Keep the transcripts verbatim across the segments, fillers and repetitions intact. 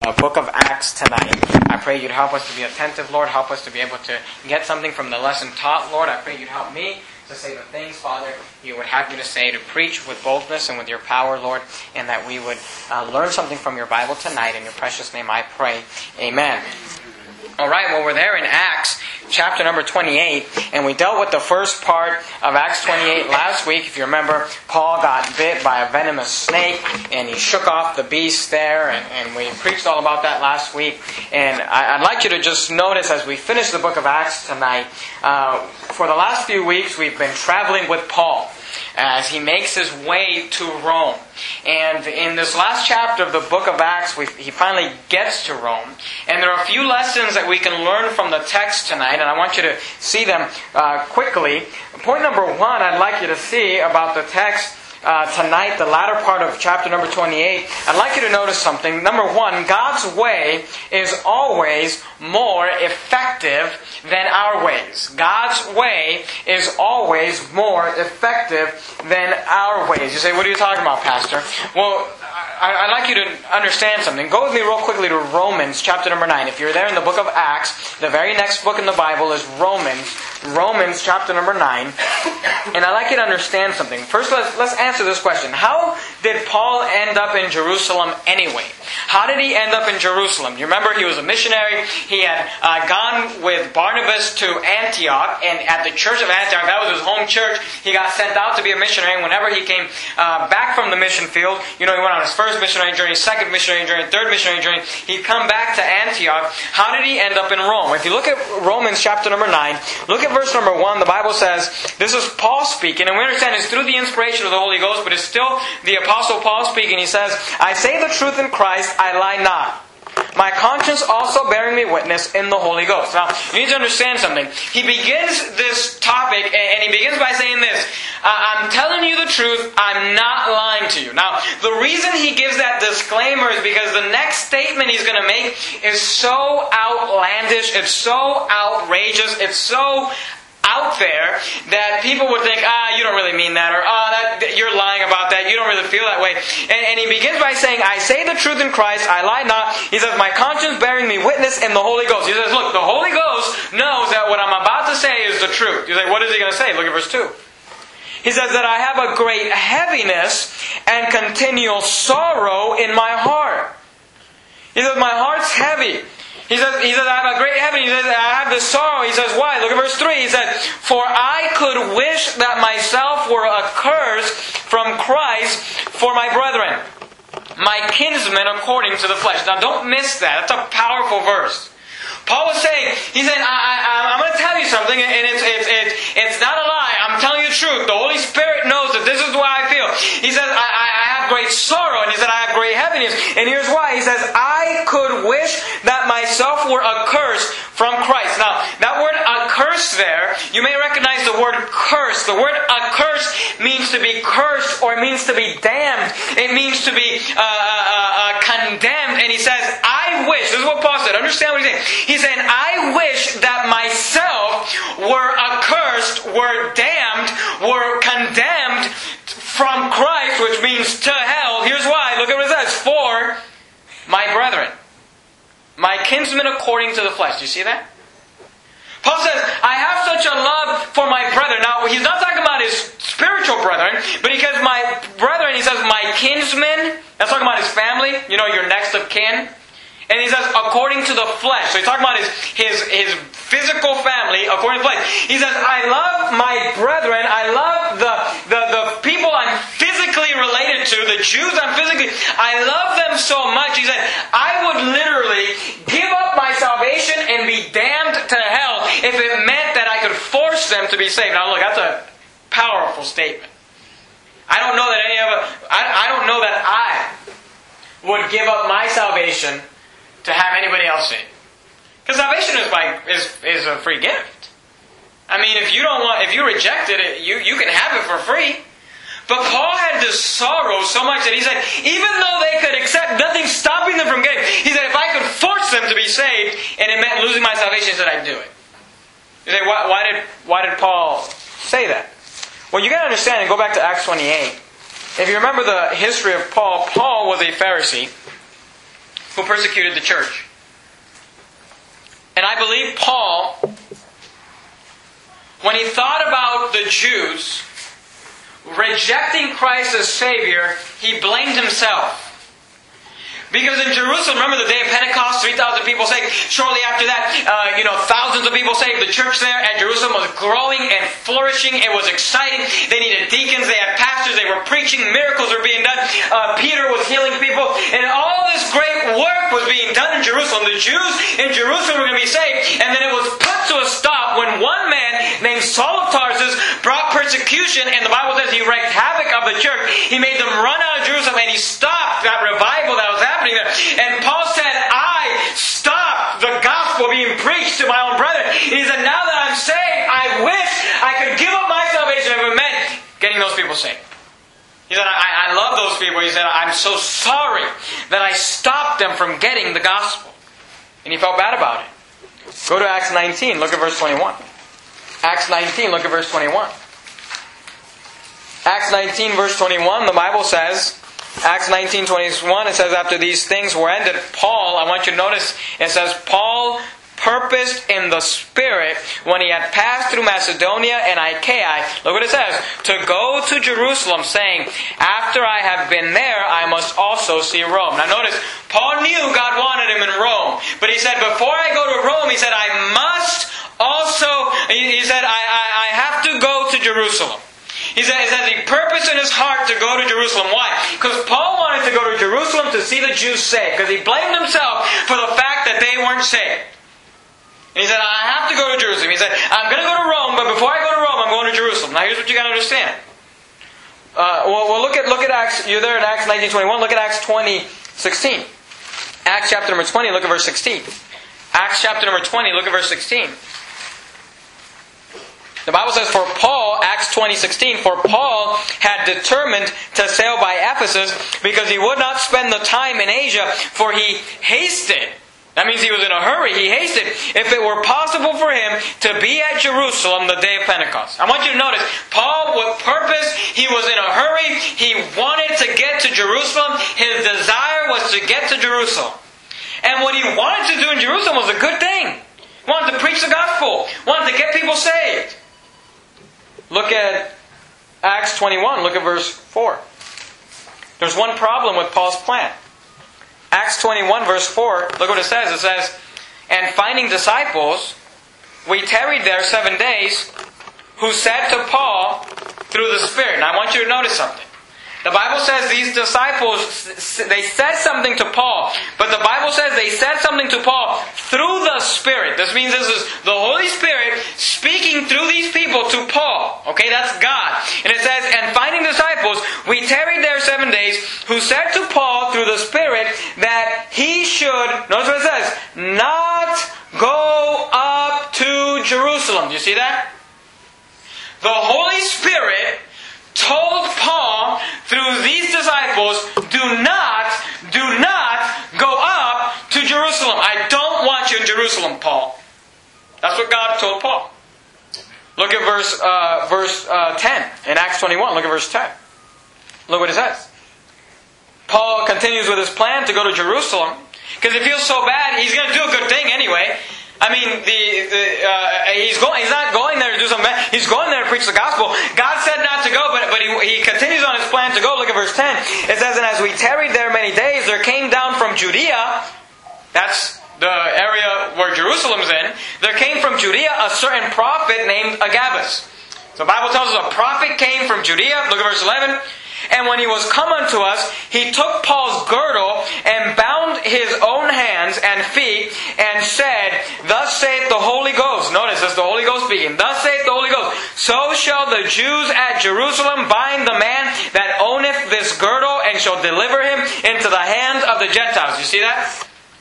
the book of Acts tonight. I pray you'd help us to be attentive, Lord. Help us to be able to get something from the lesson taught, Lord. I pray you'd help me to say the things, Father, you would have me to say, to preach with boldness and with your power, Lord, and that we would uh, learn something from your Bible tonight. In your precious name I pray. Amen. All right, well, we're there in Acts chapter number twenty-eight, and we dealt with the first part of Acts twenty-eight last week. If you remember, Paul got bit by a venomous snake, and he shook off the beast there, and, and we preached all about that last week. And I, I'd like you to just notice as we finish the book of Acts tonight, uh, for the last few weeks we've been traveling with Paul as he makes his way to Rome. And in this last chapter of the book of Acts, we, he finally gets to Rome. And there are a few lessons that we can learn from the text tonight, and I want you to see them uh, quickly. Point number one I'd like you to see about the text Uh, tonight, the latter part of chapter number twenty-eight, I'd like you to notice something. Number one, God's way is always more effective than our ways. God's way is always more effective than our ways. You say, what are you talking about, Pastor? Well, I'd like you to understand something. Go with me real quickly to Romans chapter number nine. If you're there in the book of Acts, the very next book in the Bible is Romans. Romans chapter number nine. And I'd like you to understand something. First, let's, let's answer this question. How did Paul end up in Jerusalem anyway? How did he end up in Jerusalem? You remember he was a missionary. He had uh, gone with Barnabas to Antioch. And at the church of Antioch, that was his home church, he got sent out to be a missionary. And whenever he came uh, back from the mission field, you know, he went on his first missionary journey, second missionary journey, third missionary journey. He'd come back to Antioch. How did he end up in Rome? If you look at Romans chapter number nine, look at verse number one. The Bible says, this is Paul speaking, and we understand it's through the inspiration of the Holy Ghost, but it's still the Apostle Paul speaking. He says, I say the truth in Christ, I lie not. My conscience also bearing me witness in the Holy Ghost. Now, you need to understand something. He begins this topic, and he begins by saying this. I'm telling you the truth, I'm not lying to you. Now, the reason he gives that disclaimer is because the next statement he's going to make is so outlandish, it's so outrageous, it's so out there that people would think, ah, you don't really mean that, or ah, that, you're lying about that, you don't really feel that way. And, and he begins by saying, I say the truth in Christ, I lie not. He says, my conscience bearing me witness in the Holy Ghost. He says, look, the Holy Ghost knows that what I'm about to say is the truth. You say, what is he going to say? Look at verse two. He says that I have a great heaviness and continual sorrow in my heart. He says, my heart's heavy. He says, he says, I have a great heaven. He says, I have this sorrow. He says, why? Look at verse three. He says, for I could wish that myself were accursed from Christ for my brethren, my kinsmen according to the flesh. Now don't miss that. That's a powerful verse. Paul was saying, he said, I, I, I'm going to tell you something, and it's, it's, it's, it's not a lie. I'm telling you the truth. The Holy Spirit knows that this is the way I feel. He says, I, I, I have great sorrow, and he said, I have great heaviness. And here's why. He says, I could wish that myself were accursed from Christ. Now, that word accursed there, you may recognize the word curse. The word accursed means to be cursed, or it means to be damned. It means to be uh, uh, uh, condemned. And he says, I wish, this is what Paul said, understand what he's saying. He's saying, I wish that myself were accursed, were damned, were condemned from Christ, which means to hell. Here's why. Look at what it says. For my brethren, my kinsmen according to the flesh. Do you see that? Paul says, I have such a love for my brethren. Now, he's not talking about his spiritual brethren, but he says, my brethren, he says, my kinsmen. That's talking about his family. You know, your next of kin. And he says, according to the flesh. So he's talking about his, his, his physical family according to the flesh. He says, I love my brethren. I love the, the, the people I'm physically related to, the Jews I'm physically, I love them so much. He said, I would literally give up my salvation and be damned to hell if it meant that I could force them to be saved. Now look, that's a powerful statement. I don't know that any of us, I, I don't know that I would give up my salvation to have anybody else saved. Because salvation is by is is a free gift. I mean, if you don't want, if you rejected it, you, you can have it for free. But Paul had this sorrow so much that he said, even though they could accept, nothing stopping them from getting, he said, if I could force them to be saved, and it meant losing my salvation, he said, I'd do it. You say, why, why did why did Paul say that? Well, you got to understand, and go back to Acts twenty-eight. If you remember the history of Paul, Paul was a Pharisee who persecuted the church. And I believe Paul, when he thought about the Jews rejecting Christ as Savior, he blamed himself. Because in Jerusalem, remember the day of Pentecost, three thousand people saved. Shortly after that, uh, you know, thousands of people saved. The church there at Jerusalem was growing and flourishing. It was exciting. They needed deacons. They had pastors. They were preaching. Miracles were being done. Uh, Peter was healing people. And all this great work was being done in Jerusalem. The Jews in Jerusalem were going to be saved. And then it was put to a stop when one man named Saul of Tarsus brought persecution. And the Bible says he wreaked havoc of the church. He made them run out of Jerusalem. And he stopped that revival that was happening. There. And Paul said, I stopped the gospel being preached to my own brethren. He said, now that I'm saved, I wish I could give up my salvation if it meant getting those people saved. He said, I, I love those people. He said, I'm so sorry that I stopped them from getting the gospel. And he felt bad about it. Go to Acts nineteen, look at verse twenty-one. Acts nineteen, look at verse twenty-one. Acts nineteen, verse twenty-one, the Bible says, Acts nineteen twenty-one, it says, after these things were ended, Paul, I want you to notice, it says, Paul purposed in the Spirit, when he had passed through Macedonia and Achaia, look what it says, to go to Jerusalem, saying, after I have been there, I must also see Rome. Now notice, Paul knew God wanted him in Rome, but he said, before I go to Rome, he said, I must also, he said, I, I, I have to go to Jerusalem. He says, he says he purposed in his heart to go to Jerusalem. Why? Because Paul wanted to go to Jerusalem to see the Jews saved. Because he blamed himself for the fact that they weren't saved. And he said, I have to go to Jerusalem. He said, I'm going to go to Rome, but before I go to Rome, I'm going to Jerusalem. Now here's what you got to understand. Uh, well, well, look at look at Acts. You're there in Acts nineteen twenty-one. Look at Acts twenty sixteen. Acts chapter number twenty. Look at verse sixteen. Acts chapter number twenty. Look at verse sixteen. The Bible says, for Paul, Acts twenty sixteen, for Paul had determined to sail by Ephesus because he would not spend the time in Asia, for he hasted. That means he was in a hurry. He hasted. If it were possible for him to be at Jerusalem the day of Pentecost. I want you to notice, Paul, with purpose, he was in a hurry. He wanted to get to Jerusalem. His desire was to get to Jerusalem. And what he wanted to do in Jerusalem was a good thing. He wanted to preach the gospel. Wanted to get people saved. Look at Acts twenty-one. Look at verse four. There's one problem with Paul's plan. Acts twenty-one, verse four. Look what it says. It says, and finding disciples, we tarried there seven days, who said to Paul through the Spirit. Now I want you to notice something. The Bible says these disciples, they said something to Paul. But the Bible says they said something to Paul through the Spirit. This means this is the Holy Spirit speaking through these people to Paul. Okay, that's God. And it says, and finding disciples, we tarried there seven days, who said to Paul through the Spirit that he should, notice what it says, not go up to Jerusalem. Do you see that? The Holy Spirit told Paul through these disciples, do not, do not go up to Jerusalem. I don't want you in Jerusalem, Paul. That's what God told Paul. Look at verse uh, verse uh, ten in Acts twenty-one. Look at verse ten. Look what it says. Paul continues with his plan to go to Jerusalem because he feels so bad. He's going to do a good thing anyway. I mean, the, the uh, he's going. He's not going there to do something bad. He's going there to preach the gospel. God said not to go, but but he, he continues on his plan to go. Look at verse ten. It says, and as we tarried there many days, there came down from Judea, that's the area where Jerusalem's in, there came from Judea a certain prophet named Agabus. So the Bible tells us a prophet came from Judea. Look at verse eleven. And when he was come unto us, he took Paul's girdle and bound his own hands and feet and said, thus saith the Holy Ghost. Notice, that's the Holy Ghost speaking. Thus saith the Holy Ghost, so shall the Jews at Jerusalem bind the man that owneth this girdle and shall deliver him into the hands of the Gentiles. You see that?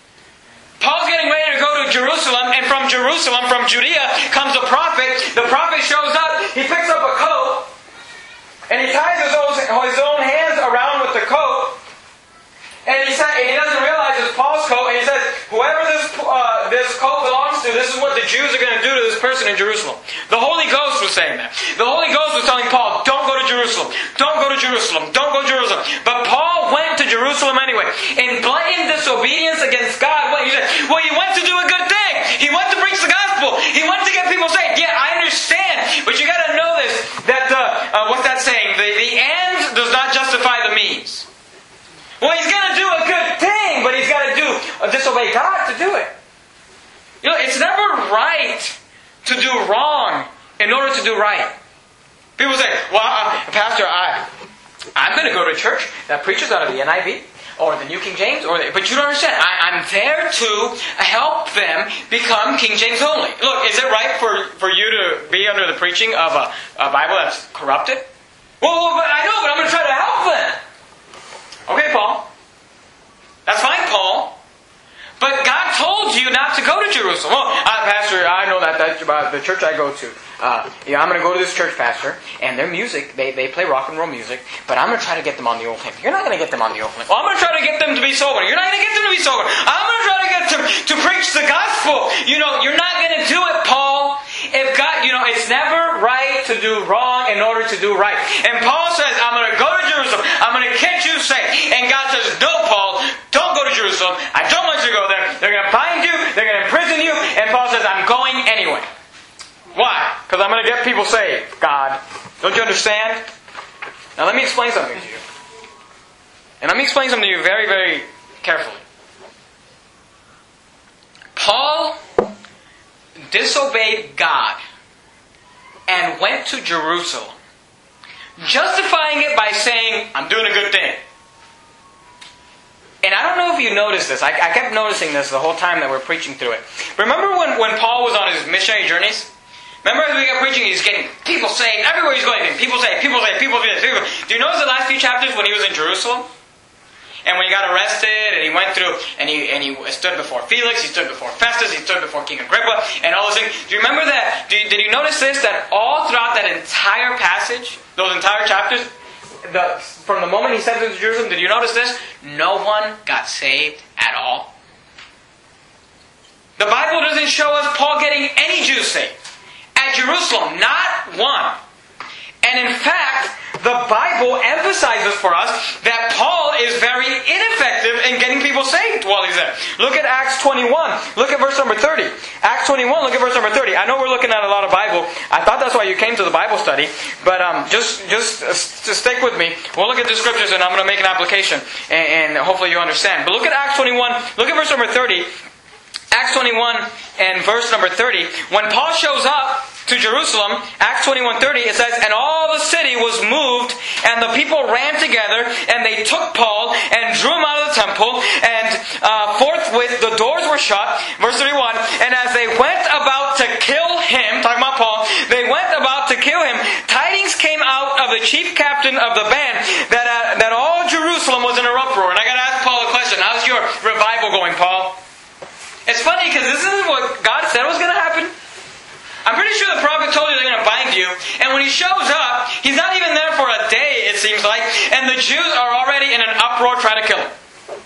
Paul's getting ready to go to Jerusalem, and from Jerusalem, from Judea, comes a prophet. The prophet shows up, he picks up a coat, and he ties his own, his own hands around with the coat. And he, said, and he doesn't realize it's Paul's coat. And he says, whoever this uh, this coat belongs to, this is what the Jews are going to do to this person in Jerusalem. The Holy Ghost was saying that. The Holy Ghost was telling Paul, don't go to Jerusalem. don't go to Jerusalem, don't go to Jerusalem. But Paul went to Jerusalem anyway. In blatant disobedience against God, what he said, well, he went to do a good thing. He went to preach the gospel. He went to get people saved. Yeah, I understand. But you got to know this, that, uh, uh, what's that saying? The, the end does not justify the means. Well, he's going to do a good thing, but he's got to do uh, disobey God to do it. You know, it's never right to do wrong in order to do right. People say, well, uh, Pastor, I, I'm going to go to a church that preaches out of the N I V or the New King James, or the, but you don't understand. I, I'm there to help them become King James only. Look, is it right for, for you to be under the preaching of a, a Bible that's corrupted? Well, well, but I know, but I'm going to try to help them. Okay, Paul. That's fine, Paul. But God told you not to go to Jerusalem. Well, uh, Pastor, I know that that's about the church I go to. Uh, yeah, I'm going to go to this church, Pastor, and their music, they, they play rock and roll music, but I'm going to try to get them on the old hymn. You're not going to get them on the old hymn. Well, I'm going to try to get them to be sober. You're not going to get them to be sober. I'm going to try to get them to preach the gospel. You know, you're not going to do it, Paul. If God, you know, it's never right to do wrong in order to do right. And Paul says, I'm going to go to Jerusalem. I'm going to get you saved. And God says, no, Paul, don't go to Jerusalem. I don't want you to go there. They're going to bind you. They're going to imprison you. And Paul says, I'm going anyway. Why? Because I'm going to get people saved, God. Don't you understand? Now let me explain something to you. And let me explain something to you very, very carefully. Paul disobeyed God and went to Jerusalem, justifying it by saying, I'm doing a good thing. And I don't know if you noticed this. I, I kept noticing this the whole time that we're preaching through it. Remember when, when Paul was on his missionary journeys? Remember as we got preaching, he's getting people saved everywhere he's going. People saved, people saved, people saved. People. Do you notice the last few chapters when he was in Jerusalem? And when he got arrested, and he went through, and he and he stood before Felix, he stood before Festus, he stood before King Agrippa, and all those things. Do you remember that? Do you, did you notice this? That all throughout that entire passage, those entire chapters, the, from the moment he stepped into Jerusalem, did you notice this? No one got saved at all. The Bible doesn't show us Paul getting any Jews saved. At Jerusalem, not one. And in fact, the Bible emphasizes for us that Paul is very ineffective in getting people saved while he's there. Look at Acts twenty-one. Look at verse number thirty. Acts twenty-one, look at verse number thirty. I know we're looking at a lot of Bible. I thought that's why you came to the Bible study. But um, just just uh, just stick with me. We'll look at the scriptures and I'm going to make an application. And, and hopefully you understand. But look at Acts twenty-one. Look at verse number thirty. Acts twenty-one and verse number thirty. When Paul shows up to Jerusalem, Acts twenty-one thirty, it says, and all the city was moved, and the people ran together, and they took Paul, and drew him out of the temple, and uh, forthwith the doors were shut. Verse thirty-one, and as they went about to kill him, talking about Paul, they went about to kill him, tidings came out of the chief captain of the band, that uh, that all Jerusalem was in an uproar. And I got to ask Paul a question. How's your revival going, Paul? It's funny, because this is what God said was going to happen. I'm pretty sure the prophet told you they're going to bind you. And when he shows up, he's not even there for a day, it seems like. And the Jews are already in an uproar trying to kill him.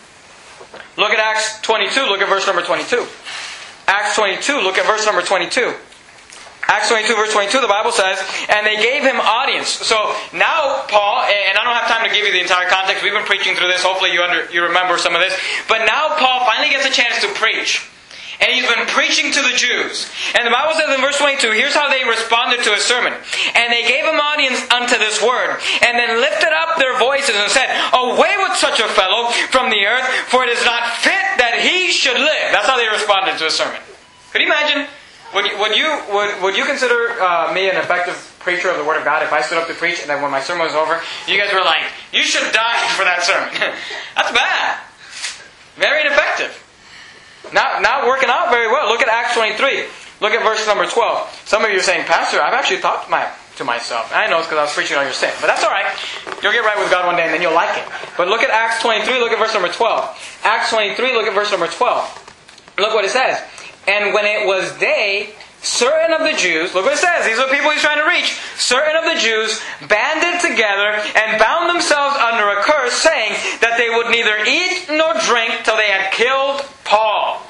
Look at Acts twenty-two. Look at verse number twenty-two. Acts twenty-two. Look at verse number twenty-two. Acts twenty-two, verse twenty-two, the Bible says, and they gave him audience. So now Paul, and I don't have time to give you the entire context. We've been preaching through this. Hopefully you under, you remember some of this. But now Paul finally gets a chance to preach. And he's been preaching to the Jews. And the Bible says in verse twenty-two, here's how they responded to his sermon. And they gave him audience unto this word, and then lifted up their voices and said, away with such a fellow from the earth, for it is not fit that he should live. That's how they responded to his sermon. Could you imagine? Would you, would you, would, would you consider uh, me an effective preacher of the Word of God if I stood up to preach and then when my sermon was over, you guys were like, you should die for that sermon? That's bad. Very ineffective. Not, not working out very well. Look at Acts twenty-three. Look at verse number twelve. Some of you are saying, Pastor, I've actually thought to, my, to myself. I know it's because I was preaching on your sin. But that's alright. You'll get right with God one day and then you'll like it. But look at Acts twenty-three. Look at verse number twelve. Acts twenty-three. Look at verse number twelve. Look what it says. And when it was day, certain of the Jews, look what it says, these are the people he's trying to reach. Certain of the Jews banded together and bound themselves under a curse, saying that they would neither eat nor drink till they had killed Paul.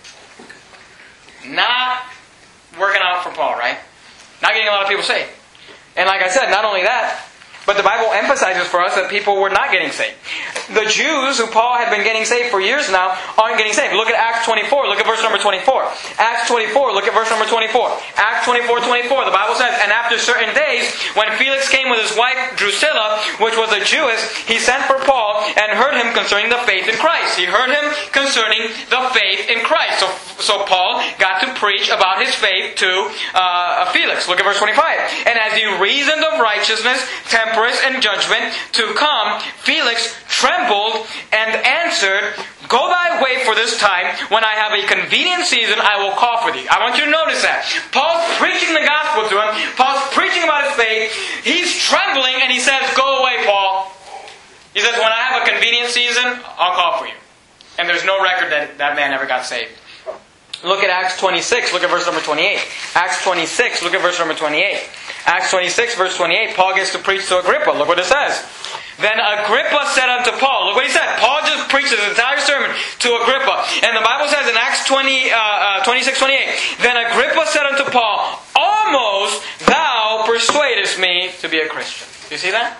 Not working out for Paul, right? Not getting a lot of people saved. And like I said, not only that, But the Bible emphasizes for us that people were not getting saved. The Jews who Paul had been getting saved for years now aren't getting saved. Look at Acts twenty-four. Look at verse number twenty-four. Acts twenty-four. Look at verse number twenty-four. Acts twenty-four, twenty-four. The Bible says, "And after certain days, when Felix came with his wife Drusilla, which was a Jewess, he sent for Paul and heard him concerning the faith in Christ." He heard him concerning the faith in Christ. So, so Paul got to preach about his faith to uh, Felix. Look at verse twenty-five. "And as he reasoned of righteousness, temperance, and judgment to come, Felix trembled and answered, 'Go thy way for this time. When I have a convenient season, I will call for thee.'" I want you to notice that. Paul's preaching the gospel to him. Paul's preaching about his faith. He's trembling and he says, "Go away, Paul." He says, "When I have a convenient season, I'll call for you." And there's no record that that man ever got saved. Look at Acts twenty-six. Look at verse number twenty-eight. Acts twenty-six. Look at verse number twenty-eight. Acts twenty-six, verse twenty-eight. Paul gets to preach to Agrippa. Look what it says. "Then Agrippa said unto Paul," look what he said. Paul just preached his entire sermon to Agrippa. And the Bible says in Acts twenty, uh, uh, twenty-six, twenty-eight, "Then Agrippa said unto Paul, Almost thou persuadest me to be a Christian." You see that?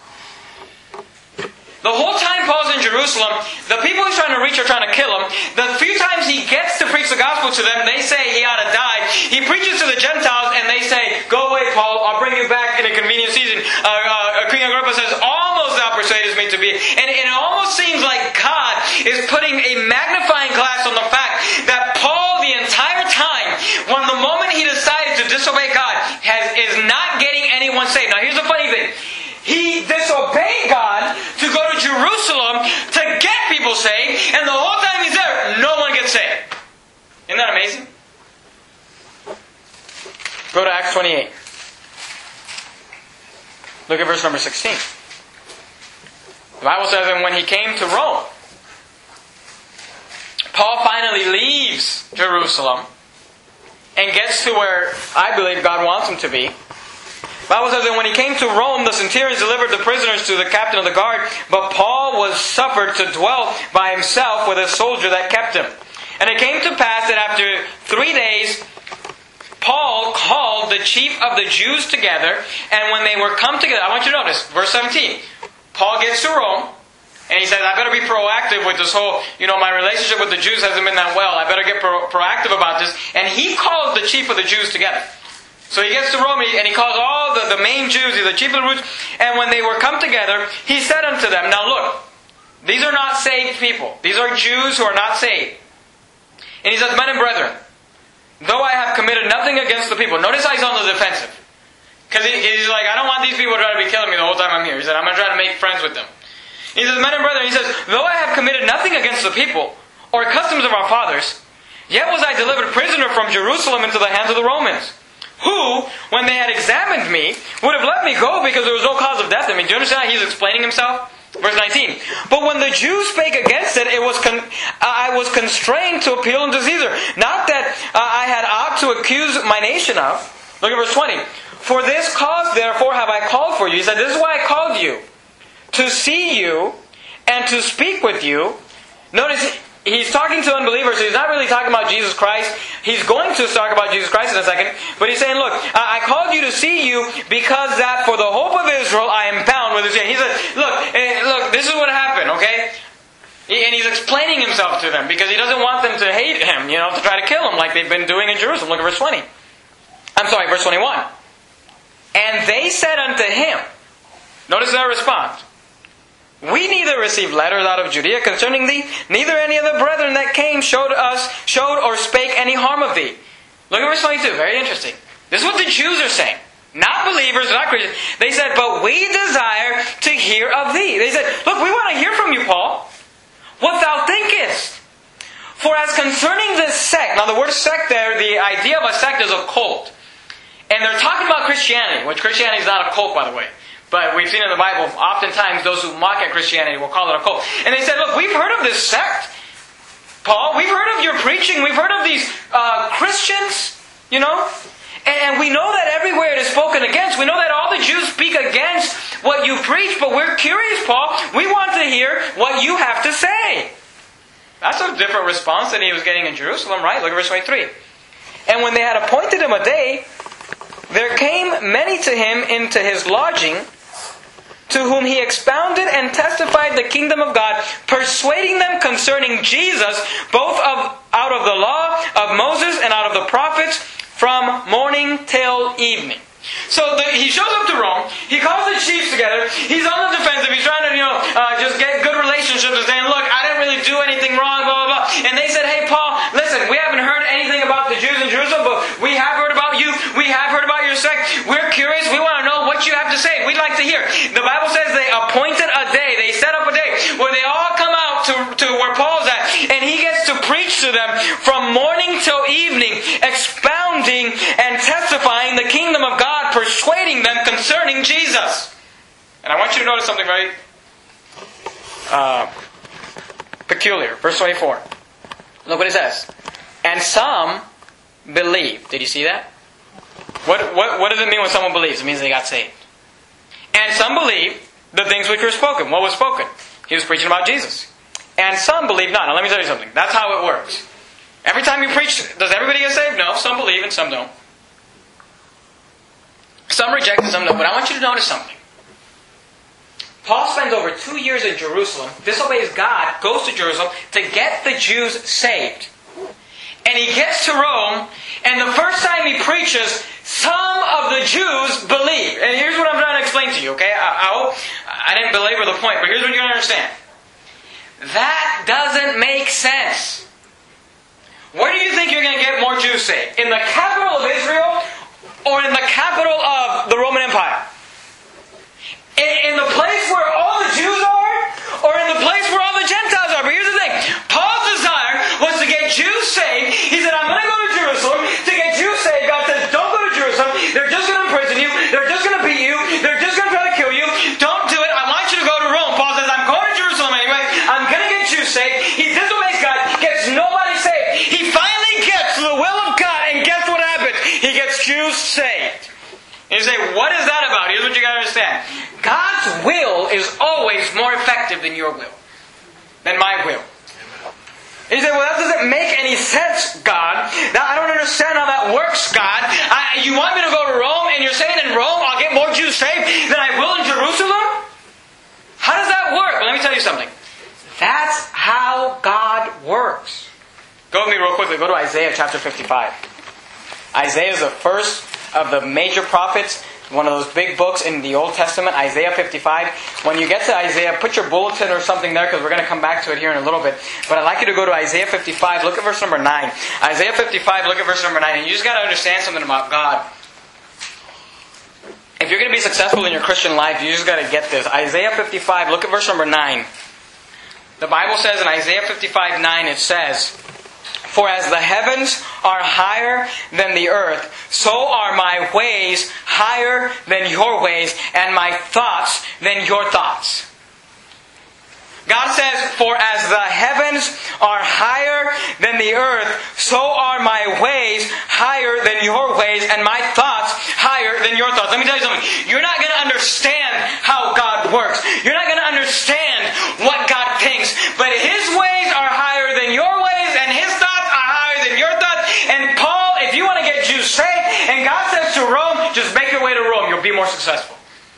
The whole time Paul's in Jerusalem, the people he's trying to reach are trying to kill him. The few times he gets to preach the gospel to them, they say he ought to die. He preaches to the Gentiles and they say, "Go away, Paul, I'll bring you back in a convenient season." Uh, uh, King Agrippa says, "Almost thou persuadest me to be." And, and it almost seems like God is putting a magnifying glass on the fact that Paul, the entire time, when the moment he decided to disobey God, has, is not getting anyone saved. Now here's the funny thing. He disobeyed God to go to Jerusalem to get people saved, and the whole time he's there, no one gets saved. Isn't that amazing? Go to Acts twenty-eight. Look at verse number sixteen. The Bible says, "And when he came to Rome," Paul finally leaves Jerusalem and gets to where I believe God wants him to be. The Bible says that when he came to Rome, the centurions delivered the prisoners to the captain of the guard, but Paul was suffered to dwell by himself with a soldier that kept him. And it came to pass that after three days, Paul called the chief of the Jews together, and when they were come together, I want you to notice, verse seventeen, Paul gets to Rome, and he says, "I better be proactive with this whole, you know, my relationship with the Jews hasn't been that well. I better get pro- proactive about this." And he calls the chief of the Jews together. So he gets to Rome and he calls all the, the main Jews, the chief of the Jews, and when they were come together, he said unto them, "Now look, these are not saved people. These are Jews who are not saved." And he says, "Men and brethren, though I have committed nothing against the people." Notice how he's on the defensive. Because he, he's like, "I don't want these people to try to be killing me the whole time I'm here." He said, "I'm going to try to make friends with them." He says, "Men and brethren," he says, "though I have committed nothing against the people, or customs of our fathers, yet was I delivered prisoner from Jerusalem into the hands of the Romans, who, when they had examined me, would have let me go because there was no cause of death in me." Do you understand how he's explaining himself? Verse nineteen. "But when the Jews spake against it, it was con- I was constrained to appeal unto Caesar. Not that uh, I had aught to accuse my nation of." Look at verse twenty. "For this cause, therefore, have I called for you." He said, "This is why I called you. To see you and to speak with you." Notice, he's talking to unbelievers, so he's not really talking about Jesus Christ. He's going to talk about Jesus Christ in a second. But he's saying, "Look, I called you to see you because that for the hope of Israel I am bound with this." He said, look, look, this is what happened, okay? And he's explaining himself to them because he doesn't want them to hate him, you know, to try to kill him like they've been doing in Jerusalem. Look at verse twenty. I'm sorry, verse twenty-one. "And they said unto him," notice their response, "We neither received letters out of Judea concerning thee, neither any of the brethren that came showed us, showed or spake any harm of thee." Look at verse twenty-two, very interesting. This is what the Jews are saying. Not believers, not Christians. They said, "But we desire to hear of thee." They said, "Look, we want to hear from you, Paul, what thou thinkest. For as concerning this sect," now the word sect there, the idea of a sect is a cult. And they're talking about Christianity, which Christianity is not a cult, by the way. But we've seen in the Bible, oftentimes those who mock at Christianity will call it a cult. And they said, "Look, we've heard of this sect, Paul. We've heard of your preaching. We've heard of these uh, Christians, you know. And we know that everywhere it is spoken against. We know that all the Jews speak against what you preach. But we're curious, Paul. We want to hear what you have to say." That's a different response than he was getting in Jerusalem, right? Look at verse twenty-three. "And when they had appointed him a day, there came many to him into his lodging, to whom he expounded and testified the kingdom of God, persuading them concerning Jesus, both of, out of the law of Moses and out of the prophets, from morning till evening. So the, he shows up to Rome, he calls the chiefs together, he's on the defensive, he's trying to, you know, uh, just get good relationships and saying, look, I didn't really do anything wrong, blah, blah, blah. And they said, hey, Paul, listen, we haven't heard anything about the Jews in Jerusalem, but we have heard about you, we have heard about your sect, we're curious, we want to know what you have to say, we'd like to hear. The Bible says they appointed a day, they set up a day, where they all come out to, to where Paul's at, and he gets to preach to them from morning till evening, expounding and testifying the kingdom of God, persuading them concerning Jesus. And I want you to notice something very uh, peculiar. Verse twenty-four. Look what it says. And some believe. Did you see that? What, what, what does it mean when someone believes? It means they got saved. And some believe the things which were spoken. What was spoken? He was preaching about Jesus. And some believe not. Now let me tell you something. That's how it works. Every time you preach, does everybody get saved? No. Some believe and some don't. Some reject and some don't. But I want you to notice something. Paul spends over two years in Jerusalem, disobeys God, goes to Jerusalem to get the Jews saved. And he gets to Rome, and the first time he preaches, some of the Jews believe. And here's what I'm trying to explain to you, okay? I, I hope I didn't belabor the point, but here's what you're going to understand. That doesn't make sense. Where do you think you're going to get more Jews saved? In the capital of Israel or in the capital of the Roman Empire? In, in the place where all the Jews are or in the place where all the Gentiles are? But here's the thing. Paul's desire was to get Jews saved. He said, I'm going to go to Jerusalem to get Jews saved. God says, don't go to Jerusalem. They're just going to imprison you. They're just going to beat you. They're just going to try to kill you. Don't do it. I want you to go to Rome. Paul says, I'm going to Jerusalem anyway. I'm going to get Jews saved. He disobeys God, gets nobody saved. He finally gets the will of God, and guess what happens? He gets Jews saved. And you say, what is that about? Here's what you got to understand. God's will is always more effective than your will. Than my will. And you say, well, that doesn't make any sense, God. Now, I don't understand how that works, God. I, you want me to go to Rome, and you're saying in Rome I'll get more Jews saved than I will in Jerusalem? How does that work? Well, let me tell you something. That's how God works. Go with me real quickly. Go to Isaiah chapter fifty-five. Isaiah is the first of the major prophets, one of those big books in the Old Testament, Isaiah fifty-five. When you get to Isaiah, put your bulletin or something there because we're going to come back to it here in a little bit. But I'd like you to go to Isaiah fifty-five. Look at verse number nine. Isaiah fifty-five, look at verse number nine. And you just got to understand something about God. If you're going to be successful in your Christian life, you just got to get this. Isaiah fifty-five, look at verse number nine. The Bible says in Isaiah fifty-five nine, it says, for as the heavens are higher than the earth, so are my ways higher than your ways, and my thoughts than your thoughts. God says, for as the heavens are higher than the earth, so are my ways higher than your ways, and my thoughts higher than your thoughts. Let me tell you something. You're not going to understand how God works. You're not going to understand what God thinks. But His ways are higher than your ways, and His thoughts are higher than your thoughts. And Paul, if you want to get Jews saved, and God says to Rome, just make your way to Rome. You'll be more successful.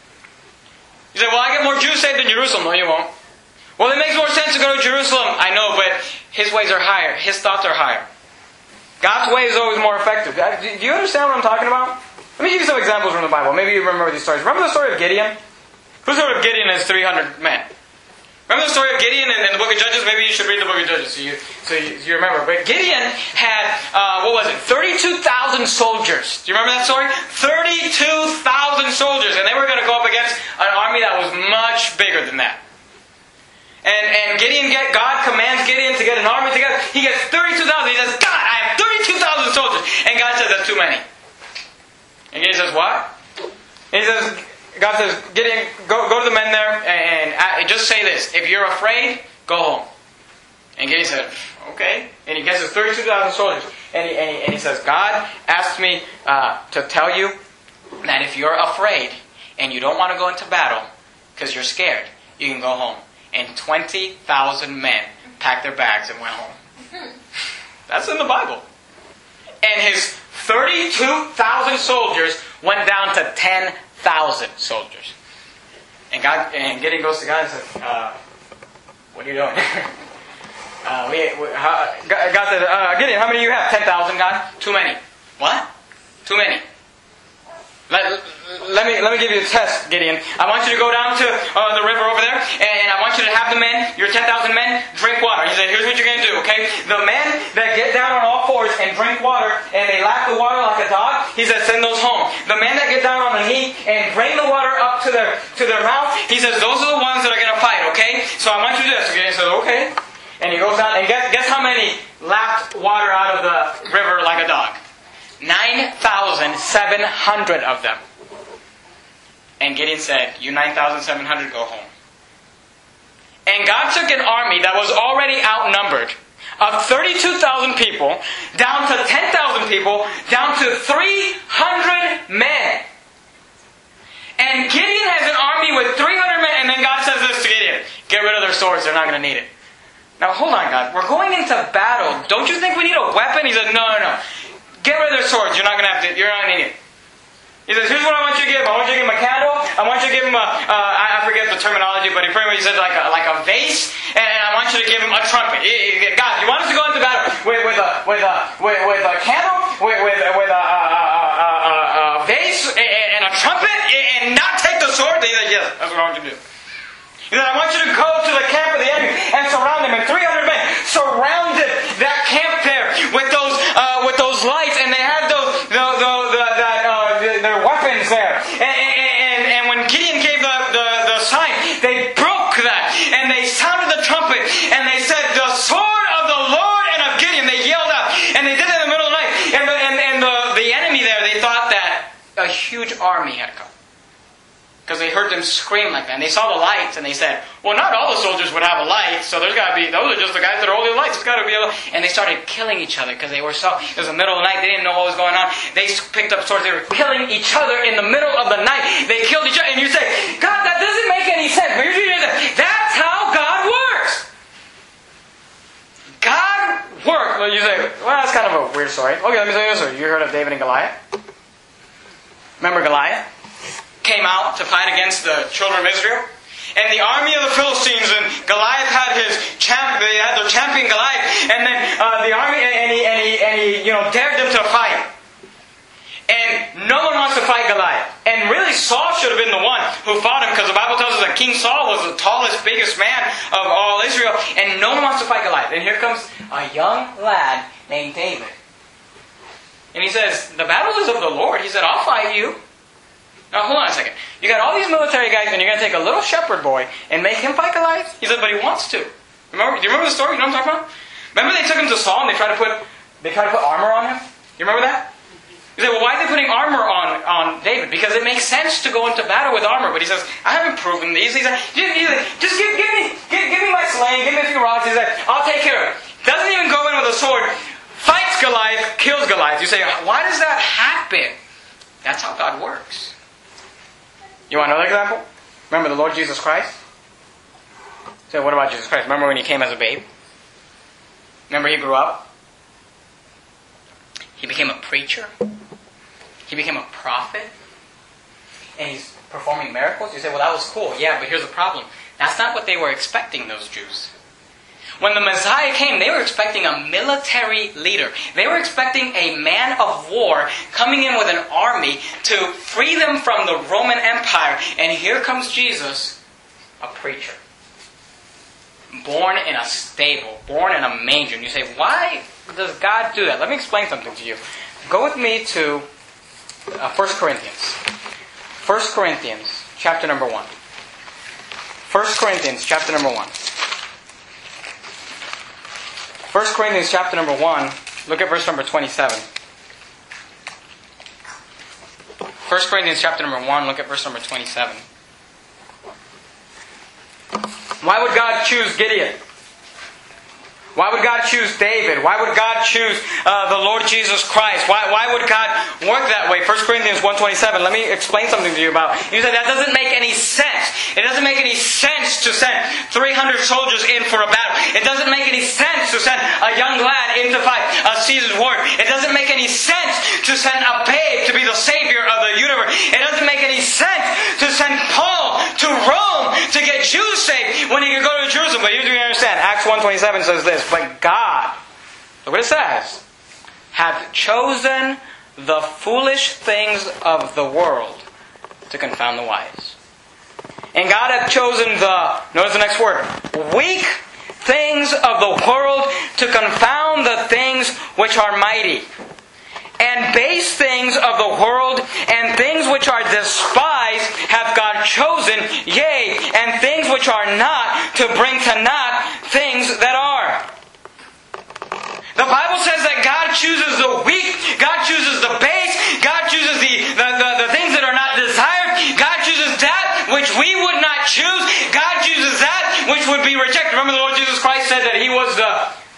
You say, well, I get more Jews saved than Jerusalem. No, you won't. Well, it makes more sense to go to Jerusalem. I know, but His ways are higher. His thoughts are higher. God's way is always more effective. Do you understand what I'm talking about? Let me give you some examples from the Bible. Maybe you remember these stories. Remember the story of Gideon? Who's heard of Gideon and his three hundred men? Remember the story of Gideon in, in the book of Judges? Maybe you should read the book of Judges so you, so you, you remember. But Gideon had, uh, what was it, thirty-two thousand soldiers. Do you remember that story? thirty-two thousand soldiers. And they were going to go up against an army that was much bigger than that. And, and Gideon, get, God commands Gideon to get an army together. He gets thirty-two thousand. He says, God, I have thirty-two thousand soldiers. And God says, that's too many. And Gideon says, what? And he says, God says, Gideon, go, go to the men there and, and just say this. If you're afraid, go home. And Gideon said, okay. And he gets his thirty-two thousand soldiers. And he, and he, and he says, God asked me uh, to tell you that if you're afraid and you don't want to go into battle because you're scared, you can go home. And twenty thousand men packed their bags and went home. That's in the Bible. And his thirty-two thousand soldiers went down to ten thousand soldiers. And God, and Gideon goes to God and says, uh, what are you doing? uh, we, we, uh, God said, uh, Gideon, how many do you have? ten thousand, God? Too many. What? Too many. Let, let me let me give you a test, Gideon. I want you to go down to uh, the river over there, and I want you to have the men, your ten thousand men, drink water. He said, here's what you're going to do, okay? The men that get down on all fours and drink water, and they lap the water like a dog, he said, send those home. The men that get down on the knee and bring the water up to their to their mouth, he says, those are the ones that are going to fight, okay? So I want you to do this. Gideon said, okay. And he goes down, and guess, guess how many lapped water out of the river like a dog? nine thousand seven hundred of them. And Gideon said, you nine thousand seven hundred go home. And God took an army that was already outnumbered of thirty-two thousand people down to ten thousand people, down to three hundred men. And Gideon has an army with three hundred men, and then God says this to Gideon, get rid of their swords, they're not going to need it. Now hold on, God, we're going into battle. Don't you think we need a weapon? He said, no, no, no. Get rid of their swords. You're not going to have to. You're not going to need it. He says, here's what I want you to give him. I want you to give him a candle. I want you to give him a, uh, I forget the terminology, but he pretty much said like a, like a vase. And I want you to give him a trumpet. God, you want us to go into battle with, with, a, with, a, with, with a candle, with, with, with a, a, a, a, a vase and a trumpet, and not take the sword? He said, yes, that's what I want you to do. He said, I want you to go to the camp of the enemy and surround them. And three hundred men surrounded that camp there with those uh, with those lights, and they had those the, the, the, that, uh, their weapons there. And, and, and when Gideon gave the, the, the sign, they broke that, and they sounded the trumpet, and they said, the sword of the Lord and of Gideon. They yelled out, and they did it in the middle of the night. And the, and, and the, the enemy there, they thought that a huge army had come. Because they heard them scream like that. And they saw the lights, and they said, well, not all the soldiers would have a light, so there's got to be, those are just the guys that are holding the lights. It's got to be a light. And they started killing each other because they were so, it was the middle of the night, they didn't know what was going on. They picked up swords, they were killing each other in the middle of the night. They killed each other, and you say, God, that doesn't make any sense. But here's what you say, that's how God works. God works. Well, you say, well, that's kind of a weird story. Okay, let me tell you this story. You heard of David and Goliath? Remember Goliath? Came out to fight against the children of Israel. And the army of the Philistines, and Goliath had his champ, they had their champion Goliath, and then uh, the army, and he, and he, and he, you know, dared them to fight. And no one wants to fight Goliath. And really, Saul should have been the one who fought him, because the Bible tells us that King Saul was the tallest, biggest man of all Israel, and no one wants to fight Goliath. And here comes a young lad named David. And he says, the battle is of the Lord. He said, I'll fight you. Now, hold on a second. You got all these military guys, and you're going to take a little shepherd boy and make him fight Goliath? He said, but he wants to. Remember? Do you remember the story? You know what I'm talking about? Remember they took him to Saul, and they tried to put they tried to put armor on him? You remember that? You say, well, why are they putting armor on, on David? Because it makes sense to go into battle with armor. But he says, I haven't proven these. He said, just give, give me give, give me my sling, give me a few rocks. He said, I'll take care of it. Doesn't even go in with a sword. Fights Goliath, kills Goliath. You say, why does that happen? That's how God works. You want another example? Remember the Lord Jesus Christ? So what about Jesus Christ? Remember when he came as a babe? Remember he grew up? He became a preacher? He became a prophet? And he's performing miracles? You say, well, that was cool. Yeah, but here's the problem. That's not what they were expecting, those Jews. When the Messiah came, they were expecting a military leader. They were expecting a man of war coming in with an army to free them from the Roman Empire. And here comes Jesus, a preacher. Born in a stable, born in a manger. And you say, why does God do that? Let me explain something to you. Go with me to uh, First Corinthians. First Corinthians, chapter number one. First Corinthians, chapter number one. First Corinthians chapter number one, look at verse number twenty-seven. First Corinthians chapter number one, look at verse number twenty-seven. Why would God choose Gideon? Why would God choose David? Why would God choose uh, the Lord Jesus Christ? Why, why would God work that way? First Corinthians one twenty-seven. Let me explain something to you about. You said that doesn't make any sense. It doesn't make any sense to send three hundred soldiers in for a battle. It doesn't make any sense to send a young lad in to fight a seasoned warrior. It doesn't make any sense to send a babe to be the savior of the universe. It doesn't make any sense to send Paul to Rome to get Jews saved when he could go to Jerusalem. But here's what you understand. Acts one twenty-seven says this, but God, look what it says, hath chosen the foolish things of the world to confound the wise. And God hath chosen the, notice the next word, weak things of the world to confound the things which are mighty. And base things of the world and things which are despised hath God chosen, yea, and things which are not, to bring to naught things that are. The Bible says that God chooses the weak, God chooses the base, God chooses the, the, the, the things that are not desired, God chooses that which we would not choose, God chooses that which would be rejected. Remember the Lord Jesus Christ said that He was the,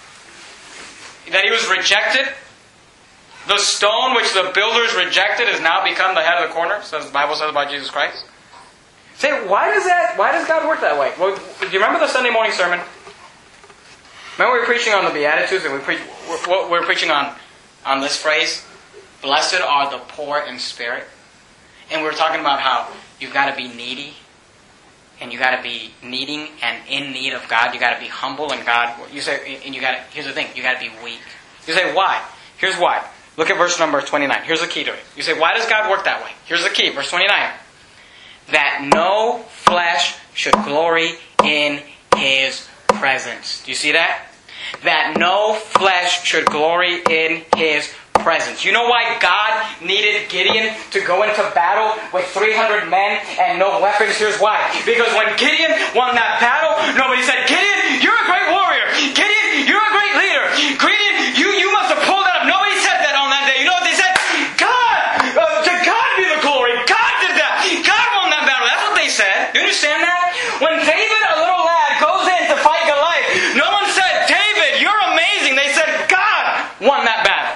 that He was rejected? The stone which the builders rejected has now become the head of the corner, says the Bible says about Jesus Christ. Say, why does that, why does God work that way? Well, do you remember the Sunday morning sermon? Remember we were preaching on the Beatitudes, and we pre- we're, we're preaching on, on this phrase, blessed are the poor in spirit. And we were talking about how you've got to be needy, and you got to be needing and in need of God. You got to be humble in God. You say, and you got to. Here's the thing: you got to be weak. You say, why? Here's why. Look at verse number twenty-nine. Here's the key to it. You say, why does God work that way? Here's the key, verse twenty-nine: that no flesh should glory in His presence. Do you see that? That no flesh should glory in His presence. You know why God needed Gideon to go into battle with three hundred men and no weapons? Here's why. Because when Gideon won that battle, nobody said, Gideon, you're a great warrior. Gideon, you're a great leader. Gideon, you, you must have pulled that up. Nobody said that on that day. You know what they said? God, uh, to God be the glory. God did that. God won that battle. That's what they said. You understand that? When David, a little lad, goes in to fight Goliath, no one said, David, you're amazing. They said, God won that battle.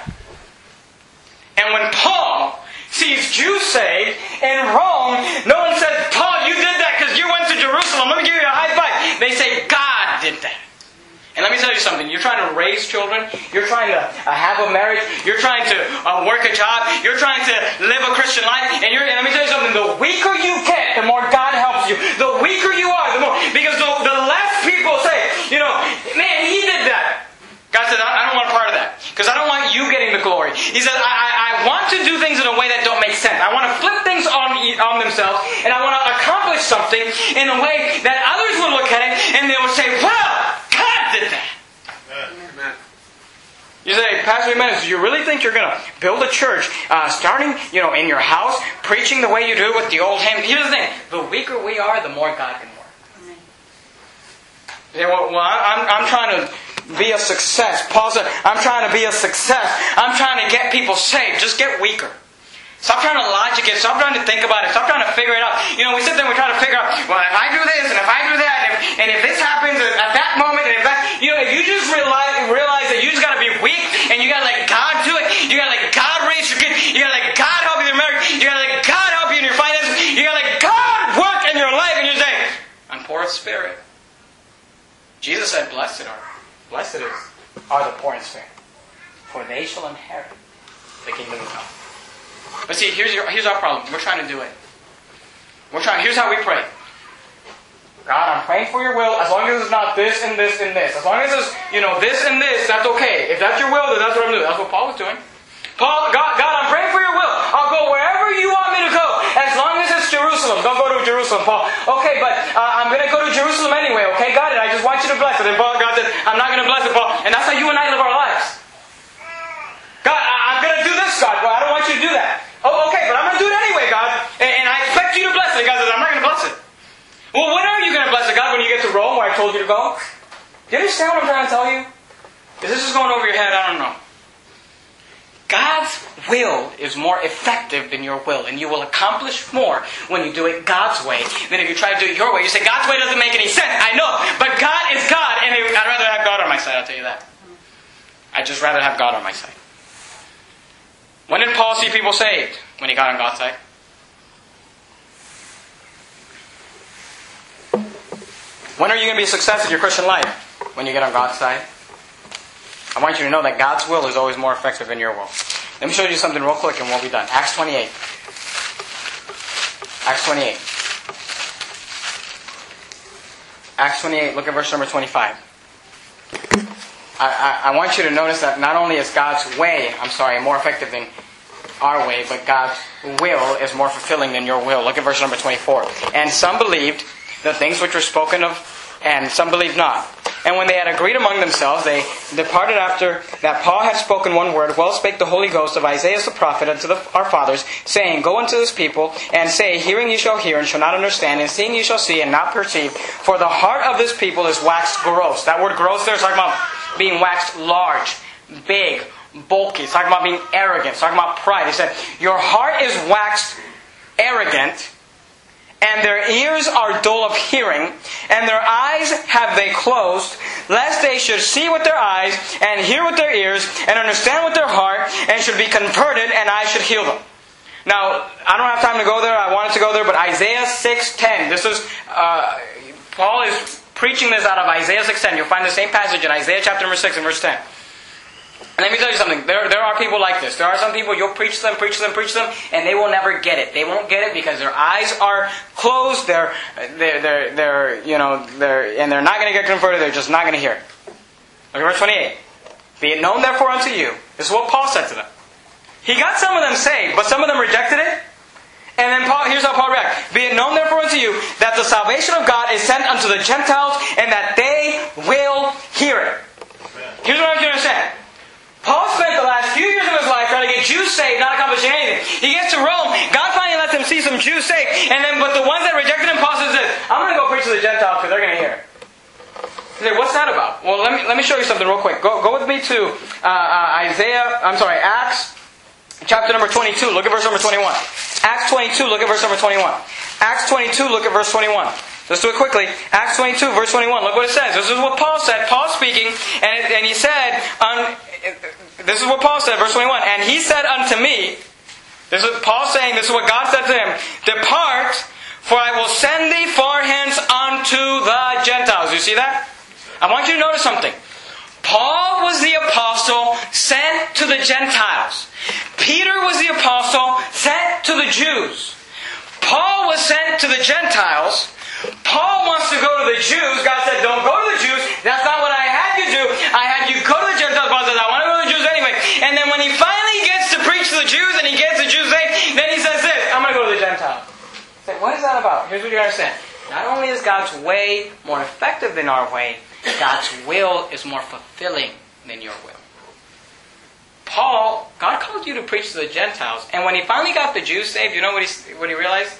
And when Paul sees Jews saved in Rome, no one says, Paul, you did that because you went to Jerusalem. Let me give you a high five. They say, God did that. And let me tell you something. You're trying to raise children. You're trying to uh, have a marriage. You're trying to uh, work a job. You're trying to live a Christian life. And, you're, and let me tell you something. The weaker you get, the more God helps you. The weaker you are, the more. Because the, the less people say, you know, man, he did that. God said, I don't want a part of that. Because I don't want you getting the glory. He said, I, I, I want to do things in a way that don't make sense. I want to flip things on, on themselves. And I want to accomplish something in a way that others will look at it and they will say, well, God did that. Amen. You say, Pastor Jimenez, do you really think you're going to build a church uh, starting, you know, in your house, preaching the way you do with the old hymn? Here's the thing. The weaker we are, the more God can work. You say, well, well I'm, I'm trying to be a success. Paul said, I'm trying to be a success. I'm trying to get people saved. Just get weaker. Stop trying to logic it. Stop trying to think about it. Stop trying to figure it out. You know, we sit there and we try to figure out, well, if I do this and if I do that, and if, and if this happens at that moment, and if that, you know, if you just realize, realize that you just got to be weak and you got to let God do it, you got to let God raise your kid, you got to let God help you in your marriage, you got to let God help you in your finances, you got to let God work in your life, and you say, I'm poor of spirit. Jesus said, blessed are, blessed is, are the poor in spirit, for they shall inherit the kingdom of God. But see, here's your, here's our problem. We're trying to do it. We're trying. Here's how we pray. God, I'm praying for your will. As long as it's not this and this and this. As long as it's, you know, this and this, that's okay. If that's your will, then that's what I'm doing. That's what Paul was doing. Paul, God, God, I'm praying for your will. I'll go wherever you want me to go. As long as it's Jerusalem. Don't go to Jerusalem, Paul. Okay, but uh, I'm going to go to Jerusalem anyway. Okay, got it. I just want you to bless it. And Paul, God said, I'm not going to bless it, Paul. And that's how you and I live our lives. God, I'm going to do this, God. Well, I don't want you to do that. Oh, okay, but I'm going to do it anyway, God. And, and I expect you to bless it. God says, I'm not going to bless it. Well, when are you going to bless it, God? When you get to Rome, where I told you to go? Do you understand what I'm trying to tell you? Is this just going over your head? I don't know. God's will is more effective than your will. And you will accomplish more when you do it God's way than if you try to do it your way. You say, God's way doesn't make any sense. I know. But God is God. And I'd rather have God on my side, I'll tell you that. I'd just rather have God on my side. When did Paul see people saved? When he got on God's side. When are you going to be a success in your Christian life? when you get on God's side? I want you to know that God's will is always more effective than your will. Let me show you something real quick and we'll be done. Acts twenty-eight. Acts twenty-eight. Acts twenty-eight, look at verse number twenty-five. I, I, I want you to notice that not only is God's way, I'm sorry, more effective than our way, but God's will is more fulfilling than your will. Look at verse number twenty-four. And some believed the things which were spoken of, and some believed not. And when they had agreed among themselves, they departed after that Paul had spoken one word. Well spake the Holy Ghost of Isaiah the prophet unto the, our fathers, saying, Go unto this people, and say, Hearing ye shall hear, and shall not understand, and seeing ye shall see, and not perceive. For the heart of this people is waxed gross. That word gross there is talking about being waxed large, big, bulky. It's talking about being arrogant. It's talking about pride. He said, Your heart is waxed arrogant, and their ears are dull of hearing, and their eyes have they closed, lest they should see with their eyes, and hear with their ears, and understand with their heart, and should be converted, and I should heal them. Now, I don't have time to go there. I wanted to go there, but Isaiah six ten. This is, uh, Paul is preaching this out of Isaiah six ten. You'll find the same passage in Isaiah chapter number six and verse ten. And let me tell you something. There, there are people like this. There are some people, you'll preach to them, preach to them, preach to them, and they will never get it. They won't get it because their eyes are closed. They're, they're, they're, they're you know, they're, and they're not going to get converted. They're just not going to hear it. Look at verse twenty-eight. Be it known therefore unto you. This is what Paul said to them. He got some of them saved, but some of them rejected it. And then Paul, here's how Paul reacts. Be it known therefore unto you that the salvation of God is sent unto the Gentiles, and that they will hear it. Here's what I want you to understand. Paul spent the last few years of his life trying to get Jews saved, not accomplishing anything. He gets to Rome, God finally lets him see some Jews saved, and then, but the ones that rejected him, Paul says this, I'm going to go preach to the Gentiles because they're going to hear it. You say, what's that about? Well, let me let me show you something real quick. Go go with me to uh, uh, Isaiah, I'm sorry, Acts chapter number twenty-two. Look at verse number twenty-one. Acts twenty-two, look at verse number twenty-one. Acts twenty-two, look at verse twenty-one. Let's do it quickly. Acts twenty-two, verse twenty-one. Look what it says. This is what Paul said. Paul speaking, and, it, and he said, um, this is what Paul said, verse twenty-one. And he said unto me, this is Paul saying, this is what God said to him, Depart, for I will send thee far hence unto the Gentiles. You see that? I want you to notice something. Paul was the apostle sent to the Gentiles. Peter was the apostle sent to the Jews. Paul was sent to the Gentiles. Paul wants to go to the Jews. God said, don't go to the Jews. That's not what I had you do. I had you go to the Gentiles. Paul says, I want to go to the Jews anyway. And then when he finally gets to preach to the Jews and he gets the Jews saved, then he says this, I'm going to go to the Gentiles. Say, what is that about? Here's what you understand. Not only is God's way more effective than our way, God's will is more fulfilling than your will. Paul, God called you to preach to the Gentiles. And when he finally got the Jews saved, you know what he, what he realized?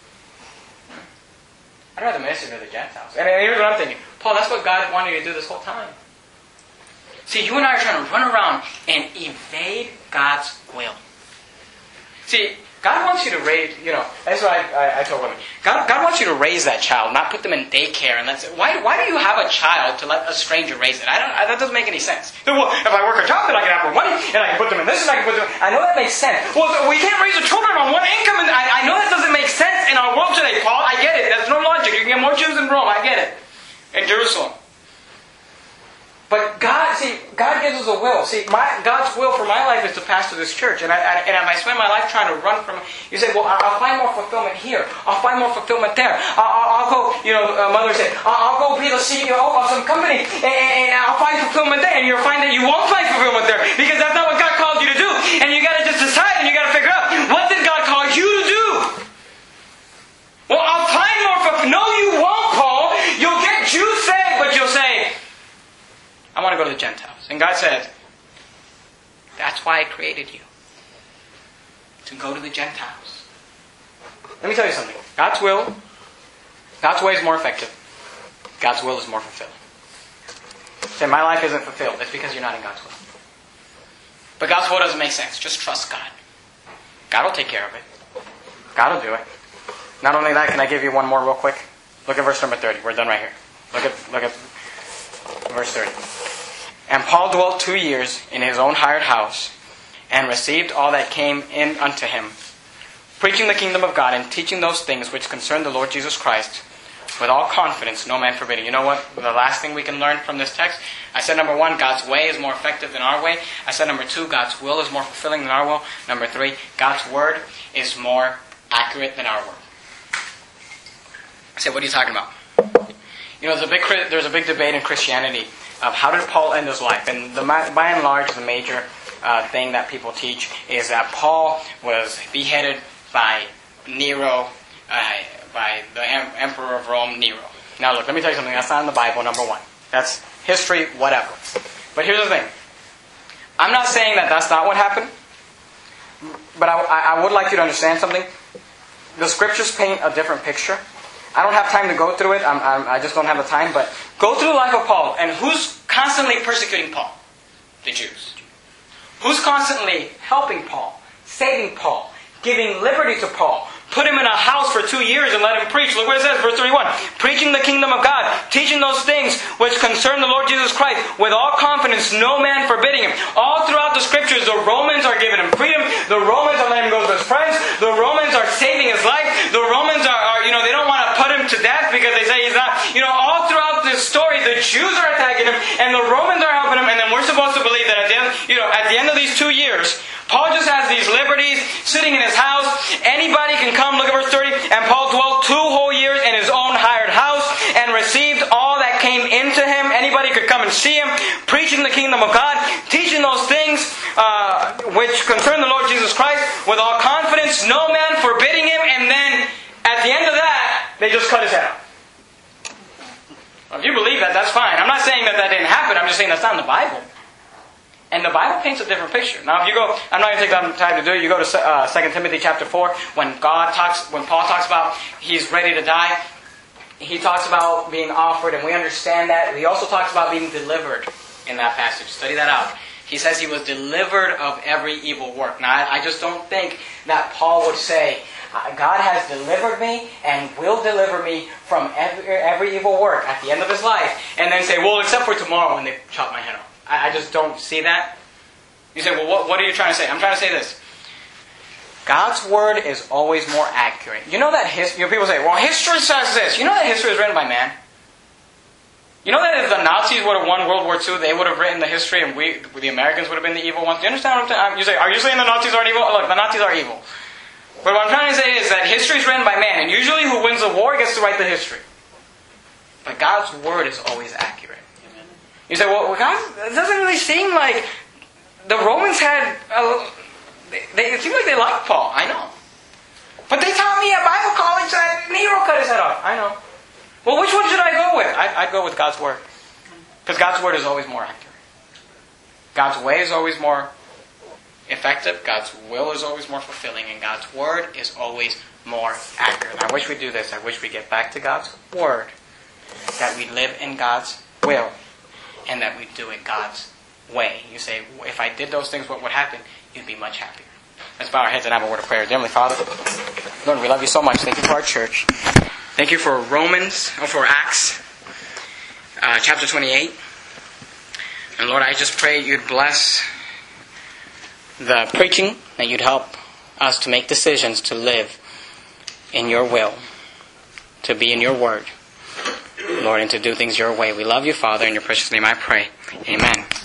I'd rather minister to the Gentiles. And here's what I'm thinking. Paul, that's what God wanted you to do this whole time. See, you and I are trying to run around and evade God's will. See, God wants you to raise, you know, that's what I, I, I told women. God, God wants you to raise that child, not put them in daycare. And that's it. Why, why do you have a child to let a stranger raise it? I don't, I, that doesn't make any sense. Well, if I work a job, then I can have more money, and I can put them in this, and I can put them in... I know that makes sense. Well, we can't raise the children on one income, and I, I know that doesn't make sense in our world today, Paul. I get it. That's no logic. You can get more Jews in Rome. I get it. In Jerusalem. But God, see, God gives us a will. See, my, God's will for my life is to pastor this church. And, I, I, and if I spend my life trying to run from... You say, well, I'll find more fulfillment here. I'll find more fulfillment there. I'll, I'll, I'll go, you know, uh, Mother said, I'll, I'll go be the C E O of some company. And, and I'll find fulfillment there. And you'll find that you won't find fulfillment there. Because that's not what God called you to do. And you got to just decide and you got to figure out, what did God call you to do? Well, I'll find more fulfillment. No, you won't, Paul. You'll get Jews saved, but you'll say, I want to go to the Gentiles. And God said, that's why I created you. To go to the Gentiles. Let me tell you something. God's will, God's way is more effective. God's will is more fulfilling. Say, my life isn't fulfilled. It's because you're not in God's will. But God's will doesn't make sense. Just trust God. God will take care of it. God will do it. Not only that, can I give you one more real quick? Look at verse number thirty. We're done right here. Look at, look at verse thirty. And Paul dwelt two years in his own hired house, and received all that came in unto him, preaching the kingdom of God, and teaching those things which concern the Lord Jesus Christ, with all confidence, no man forbidding. You know what? The last thing we can learn from this text, I said number one, God's way is more effective than our way. I said number two, God's will is more fulfilling than our will. Number three, God's word is more accurate than our word. I said, what are you talking about? You know, there's a big there's a big debate in Christianity of how did Paul end his life, and the, by and large, the major uh, thing that people teach is that Paul was beheaded by Nero, uh, by the em- Emperor of Rome, Nero. Now, look, let me tell you something. That's not in the Bible. Number one, that's history, whatever. But here's the thing: I'm not saying that that's not what happened, but I, I would like you to understand something. The scriptures paint a different picture. I don't have time to go through it. I'm, I'm, I just don't have the time. But go through the life of Paul. And who's constantly persecuting Paul? The Jews. Who's constantly helping Paul? Saving Paul? Giving liberty to Paul? Put him in a house for two years and let him preach. Look what it says, verse thirty-one. Preaching the kingdom of God. Teaching those things which concern the Lord Jesus Christ. With all confidence, no man forbidding him. All throughout the scriptures, the Romans are giving him freedom. The Romans are letting him go to his friends. The Romans are saving his life. The Romans are, are you know, they don't want to put him to death because they say he's not. You know, all throughout this story, the Jews are attacking him and the Romans are helping him. And then we're supposed to believe that at the end, you know, at the end of these two years, Paul just has these liberties, sitting in his house. Anybody can come, look at verse thirty. And Paul dwelt two whole years in his own hired house and received all that came into him. Anybody could come and see him, preaching the kingdom of God, teaching those things uh, which concern the Lord Jesus Christ with all confidence, no man forbidding him. And then at the end of that, they just cut his head off. Well, if you believe that, that's fine. I'm not saying that that didn't happen. I'm just saying that's not in the Bible. And the Bible paints a different picture. Now, if you go, I'm not going to take that time to do it. You go to uh, Second Timothy chapter four, when God talks, when Paul talks about he's ready to die, he talks about being offered, and we understand that. He also talks about being delivered in that passage. Study that out. He says he was delivered of every evil work. Now, I, I just don't think that Paul would say, God has delivered me and will deliver me from every, every evil work at the end of his life, and then say, well, except for tomorrow when they chop my head off. I just don't see that. You say, well, what, what are you trying to say? I'm trying to say this. God's word is always more accurate. You know that his, you know, people say, well, history says this. You know that history is written by man? You know that if the Nazis would have won World War Two, they would have written the history and we, the Americans would have been the evil ones? Do you understand what I'm saying? You say, are you saying the Nazis aren't evil? Look, the Nazis are evil. But what I'm trying to say is that history is written by man, and usually who wins the war gets to write the history. But God's word is always accurate. You say, well, God, it doesn't really seem like the Romans had, a, they, they, it seems like they liked Paul. I know. But they taught me at Bible college that Nero cut his head off. I know. Well, which one should I go with? I, I'd go with God's word. Because God's word is always more accurate. God's way is always more effective. God's will is always more fulfilling. And God's word is always more accurate. I wish we do this. I wish we get back to God's word. That we live in God's will. And that we do it God's way. You say, if I did those things, what would happen? You'd be much happier. Let's bow our heads and have a word of prayer. Dear Heavenly Father, Lord, we love you so much. Thank you for our church. Thank you for Romans, or for Acts, uh, chapter twenty-eight. And Lord, I just pray you'd bless the preaching, that you'd help us to make decisions to live in your will, to be in your word, Lord, and to do things your way. We love you, Father. In your precious name I pray. Amen.